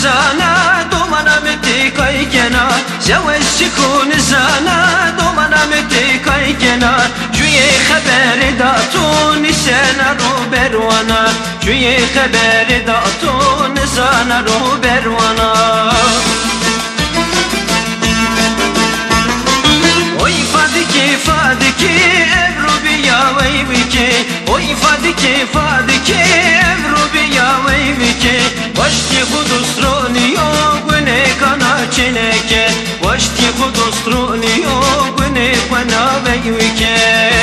زانا دومنا متي كنا زوج سكون زانا دومنا متي كنا جوی خبر داتون سنا رو بروانا جوی خبر داتون زانا رو بروانا oy fadiki evru biya veyviki oy fadiki evru biya veyviki vaşti hudustroni yogune kana çeneke vaşti hudustroni yogune kana veyvike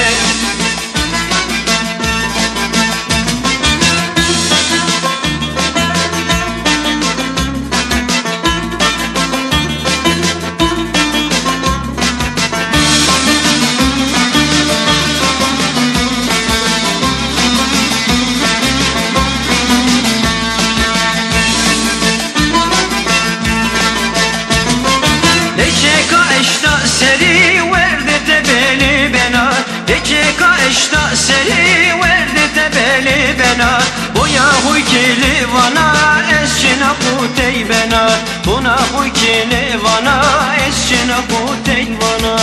seri verdi beli bena Boya huy kili vana esçina kutey bena Buna huy kili vana esçina kutey vana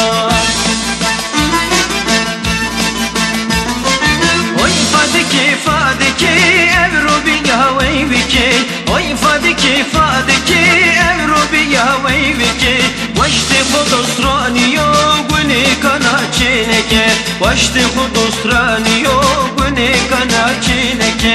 Oy fadiki evru biya veyviki Oy fadiki evru biya veyviki Vaşti hudustrani yoguni kana çineke Vaşti hudustrani yoguni kana çineke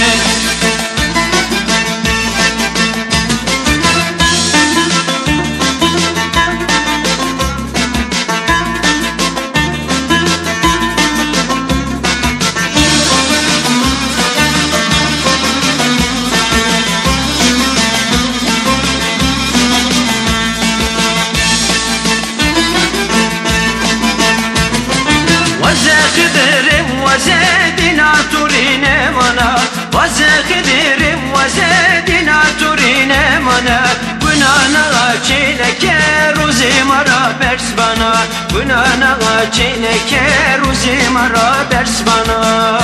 وزادنا ترينا منا وزخدرم وزادنا ترينا منا Günahına çeleke ruzi mara bers bana Günahına çeleke ruzi mara bers bana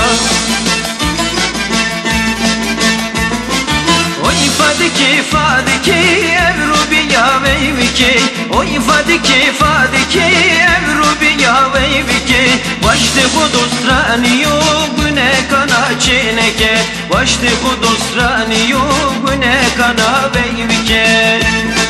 Oy fadiki evru biya veyviki Oy fadiki evru biya veyviki Vaşti hudustrani yogune kana çeneke Vaşti hudustrani yogune kana veyvike